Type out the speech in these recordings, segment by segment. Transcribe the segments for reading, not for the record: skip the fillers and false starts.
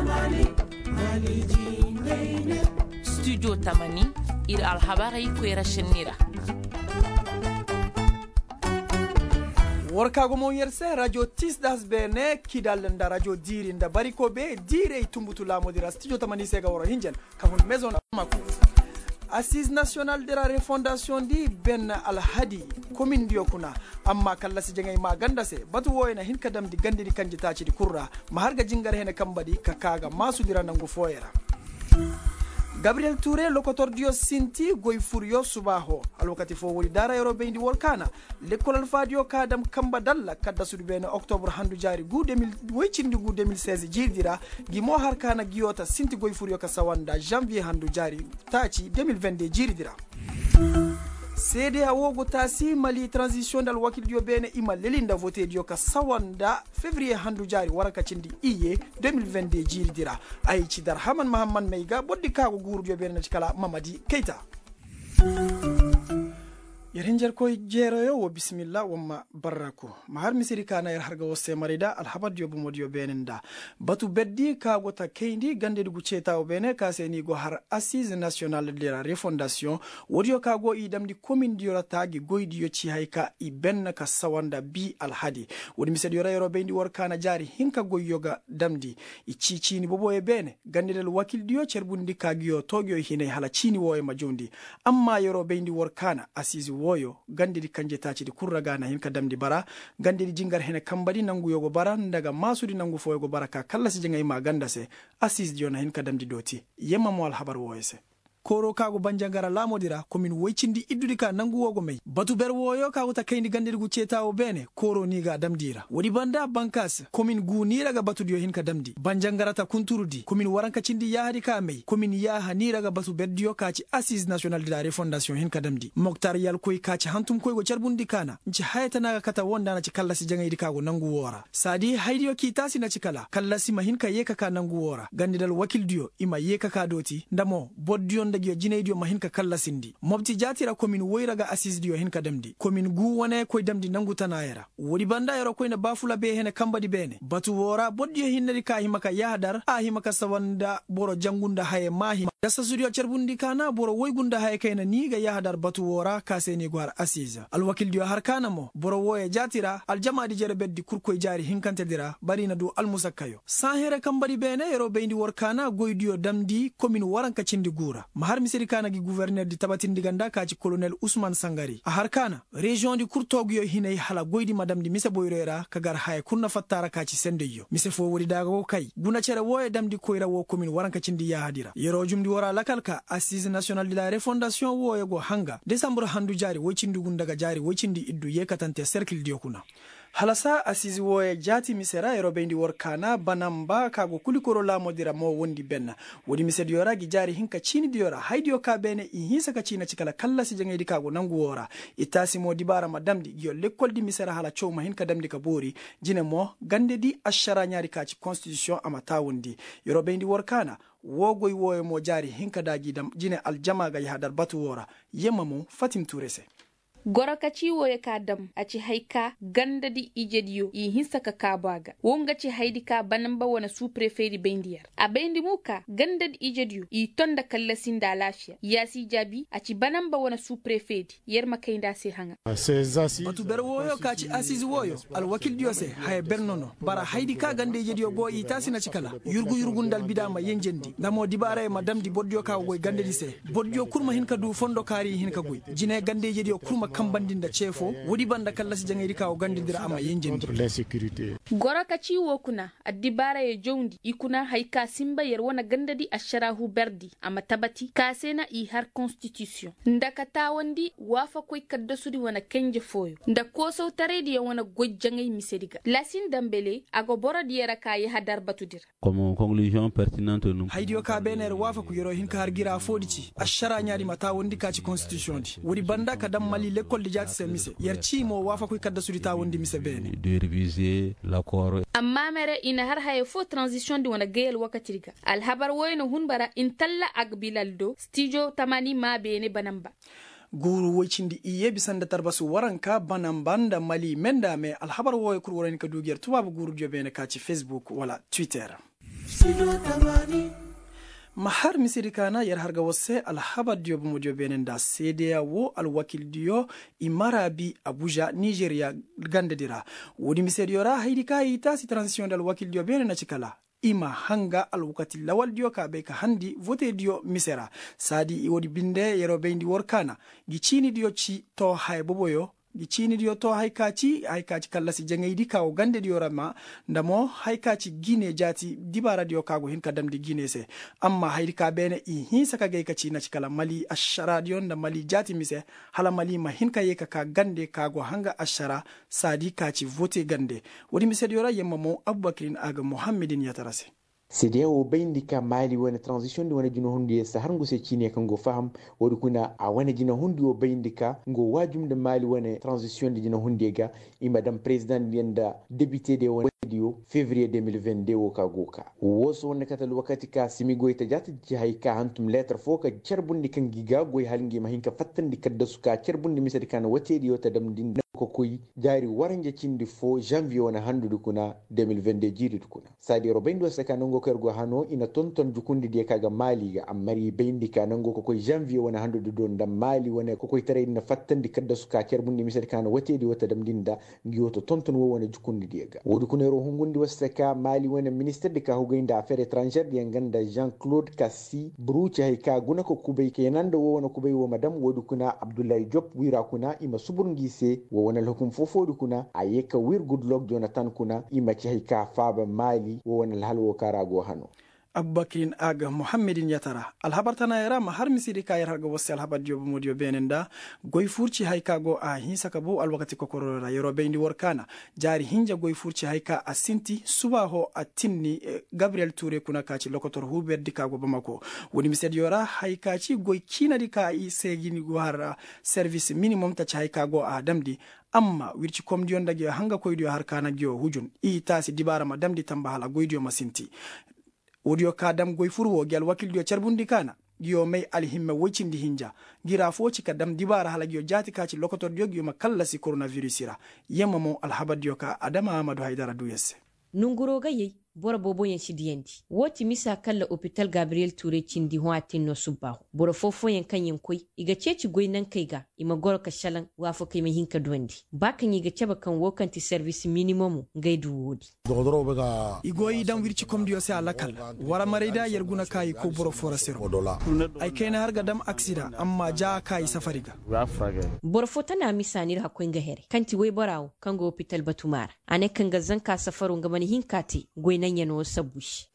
studio tamani ir alhabari kwera shenira warkago mo yerse radio tisdas bene kidalnda radio dirinda bariko be dire tumbutu la modira studio tamani sega woro hinjen kafun maison mako assise nationale de la refondation di ben alhadi commune diokuna amma kala si jengay ma gandase batu woyna hin kadam di gandiri kanje taci di kurra ma harga jingar hene kambadi kakaga masu dira nangu foyera Gabriel Touré lokotor dio sinti goy furyo subaho alwakati fo wori dara Europe indi volcana l'école alfadio kadam kamba dalla kadda sudu bene octobre handu jari gu 2016 jirdira gimo harkana giyota sinti goy furyo ka sawanda janvier handu jari taci 2022 jirdira Sede awogo tasi mali transition dal wakil dio bene ima lelinda vote dio ka sawanda février handu jari waraka cindi iye 2022 jirdira ay ci dar haman mahamman meyga boddi kago guru dio bene cikala Mamadi Keita Yarinjar koy jeroyo wo bismillah wamma barako mahar misiri kana yar harga wosse marida alhabad dio bumo dio benenda batu beddi kago ta kendi gande du guceta o bene kaseni go har assise nationale de la refondation wodio kago idam di commune dio ratagi goydi ci hayka i ben ka sawanda bi alhadi wodi misedi yoro bendi wor kana jari hinka goyoga damdi i cicini bobo e bene gande del wakil dio cerbundi kagio togyo hine hala cini wo e majondi amma yoro bendi wor kana assise woyo gandiri kanje taci di kurraga na hinka damdi bara gandiri jingar hene kambadi nangu yogo bara ndaga masudi nangu fo yogo baraka kala si jengay ma gandase assise diona hinka damdi doti yemma mo alhabar woyese koro kago banjangara lamodira komin woycindi iddudi ka nangu wogo may batu ber woyo kago ta kayndi gandirgu cetawo bene koro niga damdira wodi banda bankas komin guniraga batu dio hinka damdi banjangara ta kunturudi komin waranka cindi yahadi ka may komin yaha niraga batu berdio kaci assise nationale de la refondation hinka damdi moktar yal koy kaci hantum koy go cerbundi kana nci hayata naga kata wonda na ci kallasi jangaydi kago nangu wora sadi haydiyo kitasi na ci kala kallasi ma hinka yeka ka nangu wora gandidal wakil dio ima yeka ka doti ndamo boddio gio jineydio ma hinka kala sindi mobti jatira komin woyraga assise dio hinka damdi komin gu wone koy damdi nangu tanayera wodi banda yero koyna bafula be hene kambadi bene batu wora boddi hinnadi ka himaka yahdar a himaka sawanda boro jangunda haye mahi dasa studio cerbundi kana boro woygunda haye kayna niga yahdar batu wora kaseni gwar assise alwakil dio harkana mo boro woye jatira aljamaadi jere beddi kurkoy jari hinkante dira barina do almusakkayo sahere kambadi bene yero bendi workana goydio damdi komin waranka cindi gura har misiri kana gi gouverneur di tabatindi ganda kaci colonel Ousmane Sangari a harkana région di kurtogyo hinay hala goydi madame di mise boyrera kagar hay kunna fattara kaci sendeyo mise fo wori daga ko kay guna cere woye damdi koyra wo commune waranka cindi yahadira yero jumdi wora lakalka assise nationale de la refondation woye go hanga décembre handu jari woycindi gundaga jari woycindi iddu yekatante cercle diokuna halasa assise woye jati misera yero bendi workana banamba kago kulikoro la modira mo wondi benna wodi misedi yora gi jari hinka chini diora haydio ka bene i hisa ka china cikala kala si jangedi kago nangu wora itasi mo dibara madamdi yo lekkol di misera hala chowma hinka damdi ka bori jine mo gande di ashara nyari ka ci constitution amata wondi yero bendi workana wogoy woye mo jari hinka daji dam jine aljama ga yahadar batu wora yemma mo Fatim Touré Goraka ciwo ya kadam a ci haika ganda di ijediyo i hinsa ka kabaga wonga ci haidika banamba wana su preferi bendiyar a bendi muka ganda di ijediyo i tonda kallasin da lafiya ya si jabi a ci banamba wana su preferi yar makainda se hanga batu ber woyo ka ci assise woyo al wakil diyo se haye bernono bara haidika ganda ijediyo bo i tasina ci kala yurgundal bidama yenjendi ndamo dibare madam di boddio ka goy ganda di se boddio kurma hinka du fondo kari hinka goy jine ganda ijediyo kurma kambandinda chefo wodi banda kallasi jangaydi kawo gandidira ama yenjendi goraka ciwo kuna addibara ye jowndi ikuna hayka simba yer wona gandadi asharahu berdi ama tabati kasena i har constitution ndaka tawandi wafa koy kaddasudi wona kenje foyo nda koso taredi ye wona gojjangay misediga Lassine Dembélé ago borodi yera ka ye hadar batudira comme conclusion pertinente nous haydio ka bener wafa ko yero hinka hargira fodici ashara nyaadi mata wondi ka ci constitution di wodi banda ka dam mali l'école de jati mise yerci mo wafa koy kadda sudita wondi mise bene de réviser l'accord amma mere ina har haye fo transition di wona geyel wakatiriga al habar woyno hunbara intalla agbilaldo studio tamani ma bene banamba guru woycindi iye bisanda tarbasu waranka banambanda mali menda me alhabar woy kur woren ka dugiyar tubabu guru jobene ka ci Facebook wala Twitter mahar misiri kana yar harga wasse alhabad diyo bumudiyo benenda sedeya wo alwakil diyo imarabi abuja nigeria ganda dira wodi misediyora haydi ka yita si transition dal wakil diyo benena cikala ima hanga alwakati lawal diyo ka be ka handi vote diyo misera sadi wodi binde yero bendi workana gicini diyo ci to hay boboyo gicini diyo to haykaci kallasi jangaydi kawo gande diyo rama ndamo haykaci gine jati dibara diyo kago hin kadamdi gine se amma haydi ka bene i hisa ka gay kaci na cikala mali ashara diyo nda mali jati mise hala mali ma hin ka yeka ka gande kago hanga ashara sadi kaci vote gande wodi mise diyo ra yemma mo abubakrin aga muhammadin yatarase CEDEAO bayndika mali wona transition di wona jino hundi sa har ngose chine kan go faham wodi kuna a wona jino hundi o bayndika ngo wajum de mali wona transition di jino hundi ga i madame president yenda député de wona dio février 2022 wo ka goka woso wona katal wakati ka simigo ita jati ci hay ka hantum lettre fo ka cerbundi kan giga goy halngi ma hinka fattandi kadda suka cerbundi misadi kan wate dio ta dam din ko koy jaari waranje cindi fo janvier wona handudu kuna 2022 jiri kuna sadi ro bayndo sa kanango kergo hano ina tonton jukundi de kaga mali ga amari bayndi kanango ko koy janvier wona handudu don dam mali wona ko koy tare ina fattandi kadda suka cerbundi misadi kan wate dio ta dam dinda ngiyoto tonton wo wona jukundi de ga wodu kuna ro hungundi wasaka mali wona ministre de ka hugenda affaires étrangères de nganda Jean-Claude Kassi bruci hay ka guna ko kubay kenando wo wona kubay wo madam wodu kuna Abdoulaye Diop wira kuna ima suburngi wona hukum fofodu kuna ayeka wir Goodluck Jonathan kuna ima ci hay ka faba mali wona halwo karago hano abubakrin aga muhammadin yatara alhabartana yara ma har misiri ka yar harga wasu alhabar diyo bumudiyo benenda goy furci haika go a hinsa ka bo alwakati kokorora yoro bendi workana jari hinja goy furci haika a sinti subaho a tinni Gabriel Touré kuna kaci lokotor Hubert dikago bamako woni mised yora haika ci goy kina dika i segini go har service minimum ta haika go a damdi amma wirci komdiyon dagi hanga koydiyo har kana gyo hujun i tasi dibara ma damdi tamba hala goydiyo masinti wodiyo kadam goy furwo gyal wakil dio cerbundi kana giyo may alhimme wocindi hinja gira foci kadam dibara hala giyo jati kaci lokotor dio giyo makallasi coronavirus ira yemma mo alhabad dio ka adama amadou haydara duyesse nunguroga yey bora bobo yen sidiyendi woti misa kala hôpital Gabriel Touré cindi hoatin no subahu bora fofo yen kanyen koy iga ceci goy nan kayga ima goro ka shalan wafo kay me hinka dondi bakan iga ceba kan wokanti service minimum ngaydu wodi dodoro bega igoyi dan wirci komdiyo se alakal wara marida yerguna kai ko boro forasero ay kena harga dam accident amma ja kai safariga bora fota na misanir hakoy nga here kanti way borawo kango hôpital Batumara ane kanga zanka safaru ngamani hinkati goy nan yano sabushi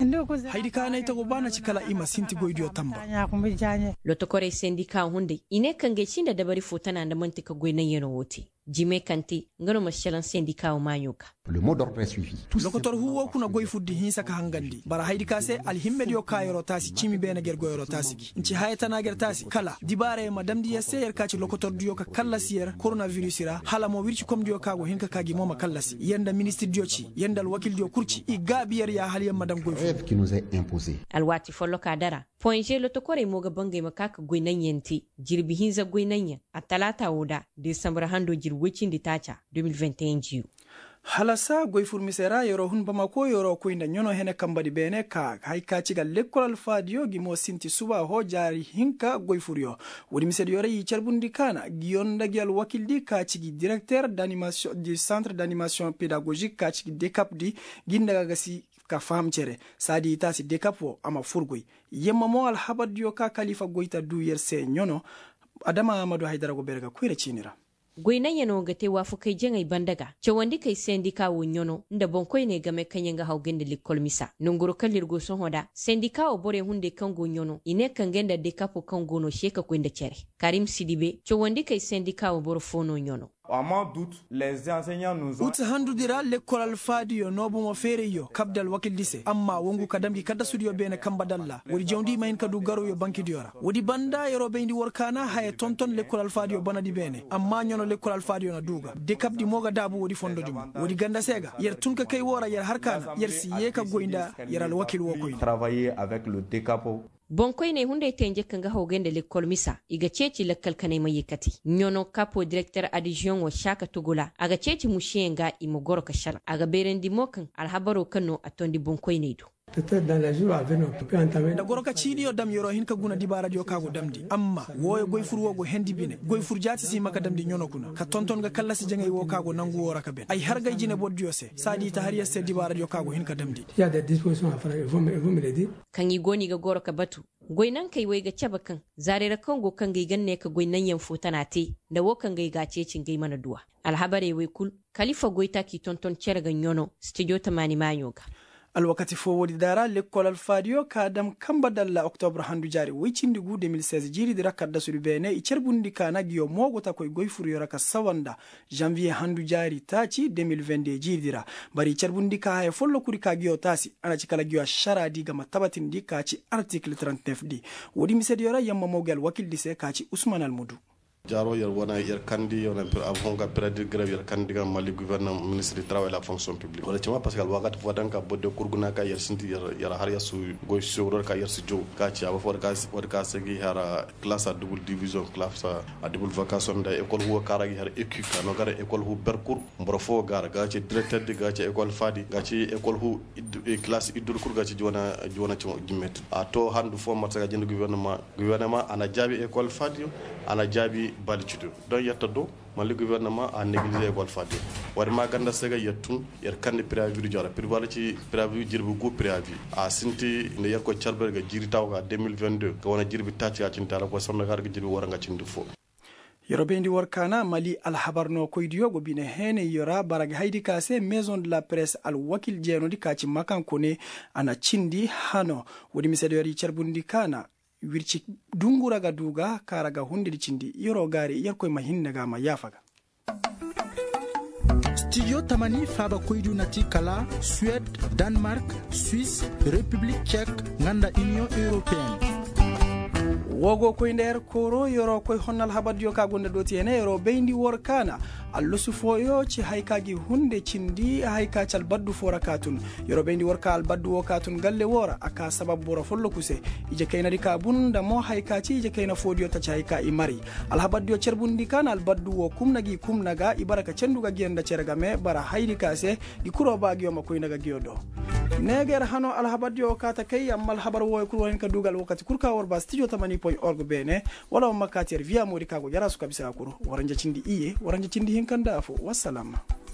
haydi kana ita go bana cikala ima sinti goydiyo tamba lotokore sendika hunde ine kange cinda dabari fotana da mantika goy nan yano wote jime kanti ngano mashalan sendika o mayuka le mot d'ordre est suivi lokotor huwo kuna goy fuddi hinsa ka hangandi bara haydi kase alhimme dio kayoro tasi cimi bena ger goyoro tasi inci hayata ger tasi kala dibare madam di yaser kaci lokotor dio ka kallasiyer coronavirus ira hala mo wirci kom dio kago hinka kagi moma kallasi yenda ministre dio ci yenda wakil dio kurci i gabiyer ya haliyan madam goy rêve qui nous est imposé alwati follo kadara point lotokore moga bangay makaka goy nan yenti jirbi hinza goy nan ya atalata woda December hando wicindi tacha 2021 jiu halasa goy furmisera yoro hun bamako yoro koinda nyono hene kambadi bene ka hayka cigal lekkol fadio gimo sinti suba ho jari hinka goy furyo wodi mised yore yi cerbundi kana gionda gyal wakildi ka cigi directeur d'animation du centre d'animation pédagogique ka cigi dekapdi gindaga gasi ka famcere sadi tasi dekapo ama furgoy yemma mo al habad ka khalifa goyta du yerse nyono adama amadou haydara go berga kuira cinira goynan yano ga te wafu kai jengai bandaga cewandi kai sendika wonyono nda bonkoi ne game kanyanga haugende likol misa nunguro kalirgo son hoda sendika o bore hunde kango nyono ine kangenda de kapo kango no sheka kwenda chere Karim Sidibe cewandi kai sendika o bore fono nyono Avant doute, les enseignants nous ont... Uta handudira l'école alfadio nobu mo fere yo kabdal wakil dise amma wongu kadamgi kada studio bene kambadalla wodi jawdi mayin kadu garo yo banki diora wodi banda yoro bendi workana haye tonton l'école alfadio banadi bene amma nyono l'école alfadio na duga de kabdi moga dabu wodi fondo jum wodi ganda sega yer tunka kay wora yer harkana yer si yeka goinda yer al wakil wo koy travailler avec le décapo. Bonkoy ne hunde tenje kanga hogende l'école misa iga ceci lakkal kane mayikati nyono capo directeur adjoint wa shaka tugula aga ceci mushienga imogoro kashal aga berendi mokan alhabaro kano atondi bonkoy ne do da goroka cidiyo dam yoro hin ka guna dibara dio kago damdi amma woyo goy furwo go hendi bine goy fur jati si maka damdi nyono kuna ka tonton ga kallasi jangay wo kago nangu wora ka ben ay har gay jine boddio se sadi ta har yeste dibara dio kago hin ka damdi ya des dispositions à faire vous me le dites kan yi goni ga goroka batu goy nan kai wai ga caba kan zarera kan go kan gai ganne ka goy nan yan fotana te da wo kan gai gace cin gai mana duwa alhabare wai kul khalifa goy ta ki tonton cerga nyono studio tamani mayoga alwakati fo wodi dara l'école alfadio kadam kamba dalla octobre handu jari wicindi gu 2016 jiri dira kadda suri bene i cerbundi kana giyo mogo ta koy goy furu yoraka sawanda janvier handu jari taci 2022 jiri dira bari cerbundi ka hay follo kuri ka giyo tasi ana cikala giyo shara diga matabatin di kaci article 39 di wodi misedi yora yamma mogal wakil dise kaci Ousmane Almodou jaro yer wona yer kandi on avant ka période grève yer kandi ga mali gouvernement ministre du travail et la fonction publique wala cima parce que wagat fodan ka bodde kurguna ka yer sinti yer har yasu goy sogro ka yer su jow ka ci aba for ka segi hara classe à double division classe à double vacation da école hu kara gi har écu ka no gara école hu bercourt mbrofo gara ga ci directeur de ga ci école fadi ga ci école hu classe idur kur ga ci jona ci jimmet a to handu fo matsa ga jindi gouvernement ana jabi école fadi ana jabi balcido don yatta do mali gouvernement a négligé école fadi wari ma ganda sega yattun yer kandi préavis du jara prévoir ci préavis jirbu go préavis a sinti ne yer ko charber ga jiri taw ga 2022 ko wona jirbi tati ya cinta ko sonna gar ga jirbi wara nga cindi fo yorobendi workana mali alhabarno koydiyo go bine hene yora barag haydi kase maison de la presse al wakil jeno di kaci makan kone ana cindi hano wodi misedo yori cerbundi kana wirci dunguraga duga karaga hunde cindi yoro gari yarkoy mahinnaga ma yafaga studio tamani faba koydu nati kala Suède, Danemark, Suisse, République tchèque nganda Union européenne wogo koy nder koro yoro koy honnal habadjo ka gonde doti ene yoro beyndi workana allusu foyo ci haykagi hunde cindi haykacal baddu fora katun yoro beyndi worka al baddu wo katun galle wora aka sabab boro follo kuse ije kaynadi ka bunda mo haykaci ije kayna fodiyo taci hayka i mari al habadjo cerbundi kana al baddu wo kumnaga ibaraka cenduga giyanda cerga me bara haydi kase di kuro bagiyo ma koy naga giyo do neger hano al habadjo kata kay amal habar wo ko won ka dugal wakati kurka worba studio tamani.org bene wala makatier via modi kago jara su kabisa kuro waranja cindi iye waranja cindi hinkanda afo wassalam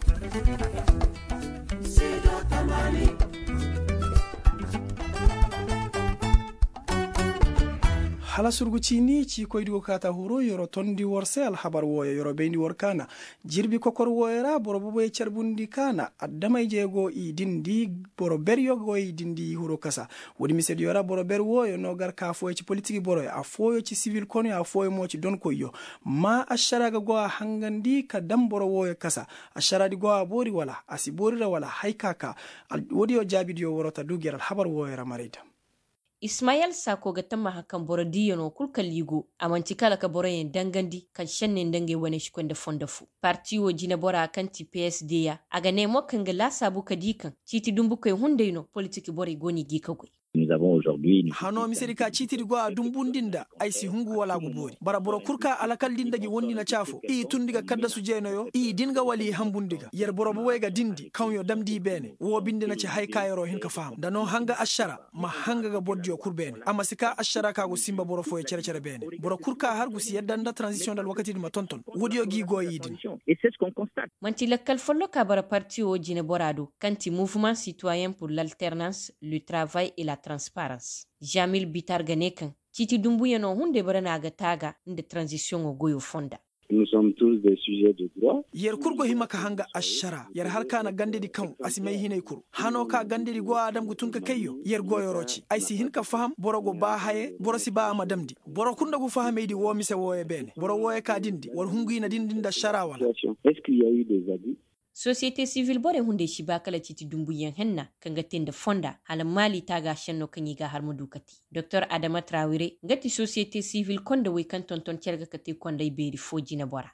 hala surgucini ci koydigo kata huro yoro tondi worse al habar woya yoro beyndi workana jirbi kokor woyera boro bobo e cerbundi kana addamay jeego i dindi boro beryo go i dindi huro kasa wodi misedi yora boro ber woyo no gar ka foyo ci politique boro a foyo ci civil kono a foyo mo ci don koyo ma asharaga go hangandi ka dam boro woyo kasa asharadi go bori wala asibori wala haykaka wodi yo jabidi yo worota dugir al habar woyera marita Ismail Sako ga tamma hakan boro diyono kulkal ligo amanci kala ka boro yen dangandi kan shannen dange wane shi kwanda fondafu parti wo jina bora kan ti PSD ya aga ne mo kan ga la sabu kadikan citi dumbu kai hundeino politiki bore goni gika goy Nous avons aujourd'hui hano misiri ka citiri go dumbundinda ay si hungu wala gubori bara boro kurka alakal dindagi wonni na chafo i tundiga kadda su jenoyo i dinga wali hambundiga yer boro bo wega dindi kanyo damdi bene wo binde na ci hay kayoro hin ka fam dano hanga ashara ma hanga ga bodjo kurbene amma sika ashara ka go simba boro fo e cere bene boro kurka har gusi yaddanda transition dal wakati ma tonton wodiyo gi go yidin et c'est ce qu'on constate manti lakkal follo ka bara parti o jine borado kanti mouvement citoyen pour l'alternance le travail et la transparence Jamil Bitar Ganekan titi dumbuya no hunde barana ga taga inda transition o goyo fonda nous sommes tous des sujets de droit yer kurgo himaka hanga ashara yer harkana gandedi kan asimay hinay kur hano ka gandedi go adam gutunka kayyo yer goyoroci ay si hinka faham borogo ba haye borosi ba madamdi boro kunda gu fahamedi wo mise woye bene boro woye ka dindi war hunguina dindinda shara wala est-ce qu'il y a eu des abus société civile bore hunde shi bakala citi dumbuyen henna kanga tende fonda hala mali taga shenno kanyi ga har mudukati dr Adama Traoré ngati société civile konda we kan tonton cerga kati konda iberi foji na bora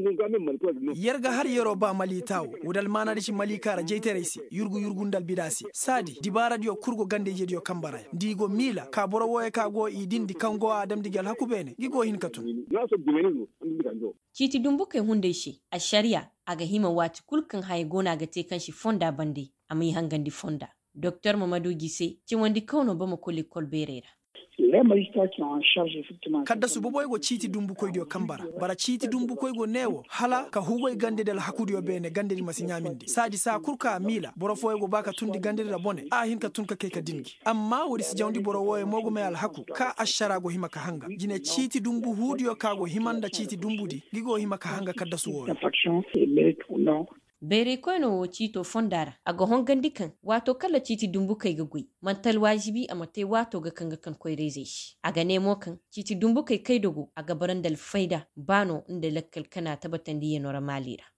yerga har yero ba mali taw wudal manade ci mali kara jeyteresi yurgundal bidasi sadi dibara dio kurgo gande jedio kambara digo mila ka boro woye ka go i dindi kango adam digal hakubene gigo hin katun citi dumbuke hunde shi a sharia aga hima wati kulkan hay gona ga te kan shi fonda bande amai hangandi fonda Dr Mamadou Gissé ci wandi kawno bama ko l'école berera. Les magistrats qui ont en charge effectivement kadda su boboygo ciiti dumbu koydio kambara bara ciiti dumbu koygo newo hala ka hugoy gandedel hakkudio bene gandedi masi nyaminde sadi sa kurka mila boro foygo baka tundi gandedi la bone a hin ka tunka ke ka dingi amma wori si jawndi boro woye mogo me al hakku ka asharago himaka hanga jine ciiti dumbu hudio kago himanda ciiti dumbudi gigo himaka hanga kadda su woye bere koyno wo cito fondara aga hongandi kan wato kala citi dumbu kai ga gui mantal wajibi a mate wato ga kanga kan koy reze shi aga nemo kan citi dumbu kai dogo aga barandal faida bano inda lakkal kana tabatan diye nora malira